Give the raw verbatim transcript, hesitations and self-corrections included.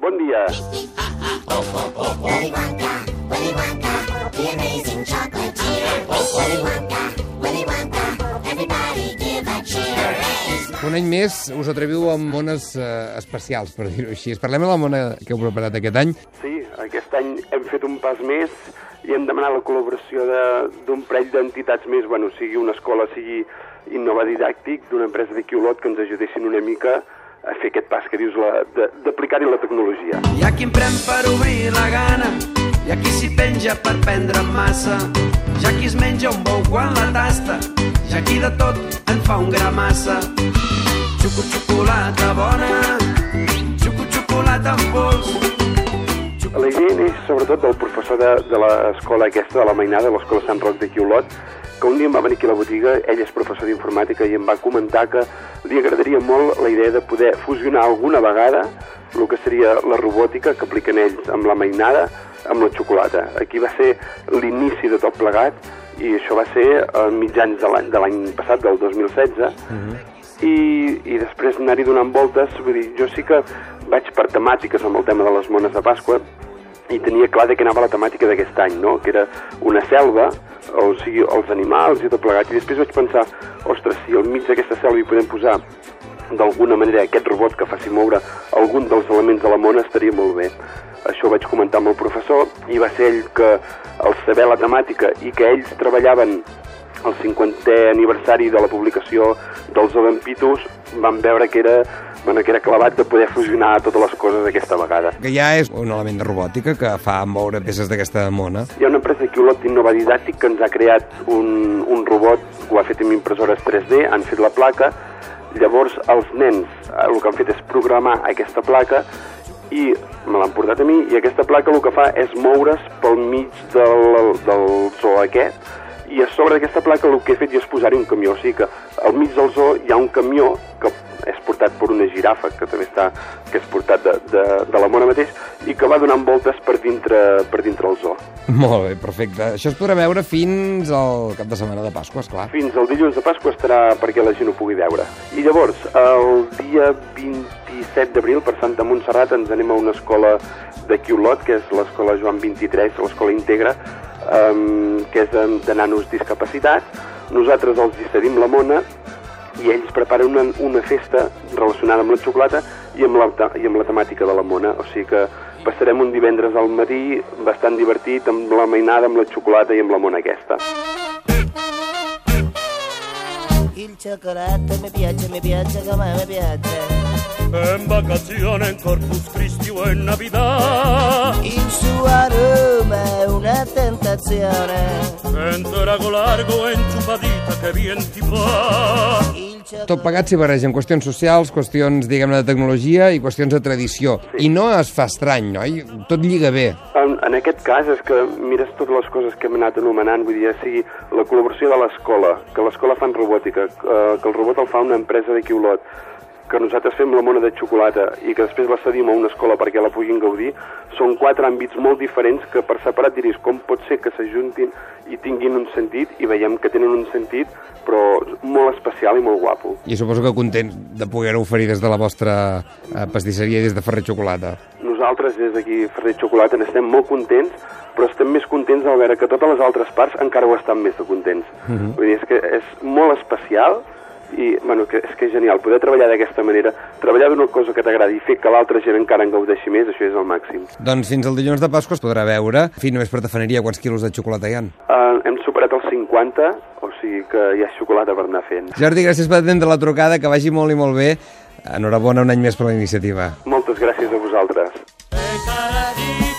Bon dia. Willy Wonka, Willy Wonka, the amazing chocolate cheer. Willy Wonka, Willy Wonka, everybody give a cheer. Un any més us atreviu amb mones eh, especials, per dir-ho així. Parlem de la mona que heu preparat aquest any. Sí, aquest any hem fet un pas més i hem demanat la col·laboració de- d'un parell d'entitats més, bueno, sigui una escola, sigui Innova Didàctic, d'una empresa d'aquí Olot, que ens ajudessin una mica a fer aquest pas que dius la- de- d'aplicar-hi la tecnologia. Hi ha qui em pren per obrir la gana, hi ha qui s'hi penja per prendre massa, hi ha qui es menja un bou quan la tasta, hi ha qui de tot en fa un gra massa. Xuco xocolata bona, xuco xocolata en pols. La idea neix sobretot del professor de, de l'escola aquesta, de la Mainada, de l'escola Sant Roc d'aquí Olot, que un dia em va venir aquí a la botiga, ell és professor d'informàtica i em va comentar que li agradaria molt la idea de poder fusionar alguna vegada el que seria la robòtica que apliquen ells amb la Mainada, amb la xocolata. Aquí va ser l'inici de tot plegat i això va ser a mitjans de l'any de l'any passat, del dos mil setze, i, i després anar-hi donant voltes. Vull dir, jo sí que vaig per temàtiques amb el tema de les mones de Pasqua i tenia clar de què anava la temàtica d'aquest any, no? Que era una selva, o sigui, els animals i tot plegat, i després vaig pensar, ostres, si al mig d'aquesta selva hi podem posar d'alguna manera aquest robot que faci moure algun dels elements de la mona estaria molt bé. Això ho vaig comentar amb el professor i va ser ell que, al saber la temàtica i que ells treballaven el cinquantè aniversari de la publicació dels Odampitus, van veure que era, bueno, que era clavat de poder fusionar totes les coses aquesta vegada. Que ja és un element de robòtica que fa moure peces d'aquesta mona. Hi ha una empresa aquí, Olot Innova Didàctic, que ens ha creat un, un robot, ho ha fet amb impressores tres D, han fet la placa, llavors els nens eh, el que han fet és programar aquesta placa i me l'han portat a mi, i aquesta placa el que fa és moure's pel mig del, del zoo aquest, i a sobre d'aquesta placa el que he fet jo és posar-hi un camió, o sigui que al mig del zoo hi ha un camió que és portat per una girafa, que també està, que és portat de, de, de la mona mateix, i que va donant voltes per dintre, per dintre el zoo. Molt bé, perfecte. Això es podrà veure fins al cap de setmana de Pasqua, esclar. Fins al dilluns de Pasqua estarà perquè la gent ho pugui veure. I llavors, el dia vint-i-set d'abril, per Santa Montserrat, ens anem a una escola d'aquí Olot, que és l'escola Joan vint-i-tres, l'escola Integra, um, que és de, de nanos discapacitats. Nosaltres els hi cedim la mona i ells preparen una, una festa relacionada amb la xocolata i amb la, i amb la temàtica de la mona. O sigui que passarem un divendres al matí bastant divertit amb la mainada, amb la xocolata i amb la mona aquesta. Il cioccolato mi piace, mi piace come mi piace. En vacazione, en Corpus Christi o en Navidad. Il suo aroma è una tentazione. En trago largo, en chupadita, que bien ti va. Tot plegat s'hi barregen qüestions socials, qüestions, diguem-ne, de tecnologia i qüestions de tradició. I no es fa estrany, no? Tot lliga bé. En, en aquest cas és que mires totes les coses que hem anat anomenant, vull dir, ja sigui la col·laboració de l'escola, que l'escola fa en robòtica, eh, que el robot el fa una empresa d'aquí Olot, que nosaltres fem la mona de xocolata i que després la cedim a una escola perquè la puguin gaudir, són quatre àmbits molt diferents que per separat diries com pot ser que s'ajuntin i tinguin un sentit, i veiem que tenen un sentit, però molt especial i molt guapo. I suposo que contents de poder-ho oferir des de la vostra eh, pastisseria i des de Ferrer Xocolata. Nosaltres des d'aquí Ferrer Xocolata n'estem molt contents, però estem més contents al veure que totes les altres parts encara ho estan més de contents. Uh-huh. Vull dir, és que és molt especial i, bueno, que, és que és genial poder treballar d'aquesta manera, treballar d'una cosa que t'agradi i fer que l'altra gent encara en gaudeixi més, això és el màxim. Doncs fins al dilluns de Pasqua es podrà veure. En fi, només per tafaneria, quants quilos de xocolata hi ha? Uh, hem superat els cinquanta, o sigui que hi ha xocolata per anar fent. Jordi, gràcies per atendre la trucada, que vagi molt i molt bé. Enhorabona un any més per la iniciativa. Moltes gràcies a vosaltres. De cada dia